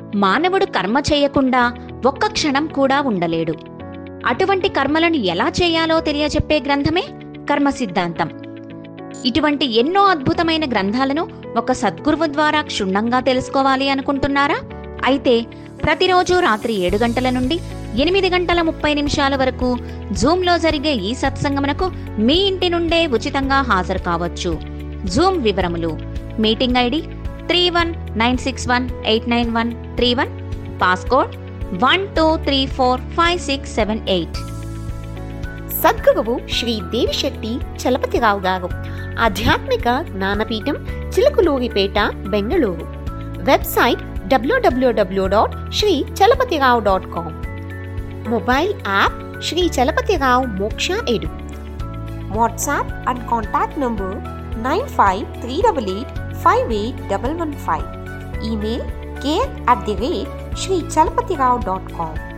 మానవుడు కర్మ చేయకుండా ఒక్క క్షణం కూడా ఉండలేడు. అటువంటి కర్మలను ఎలా చేయాలో తెలియజెప్పే గ్రంథమే కర్మ సిద్ధాంతం. ఇటువంటి ఎన్నో అద్భుతమైన గ్రంథాలను ఒక సద్గురువు ద్వారా క్షుణ్ణంగా తెలుసుకోవాలి అనుకుంటున్నారా? అయితే ప్రతిరోజు రాత్రి 7 గంటల నుండి 8:30 వరకు జూమ్లో జరిగే ఈ సత్సంగమునకు మీ ఇంటి నుండే ఉచితంగా హాజరు కావచ్చు. జూమ్ వివరములు: మీటింగ్ ఐడి 3196189131, పాస్కోడ్ 12345678. సద్గురువు శ్రీ దేవిశెట్టి చలపతిరావు గారు, ఆధ్యాత్మిక జ్ఞానపీఠం, Chilakaluripeta, Bengaluru. Website www.shrichalapatirav.com. Mobile app Shri Chalapathirao Moksha edu. WhatsApp and contact number 9538858115. Email care@shrichalapatirav.com.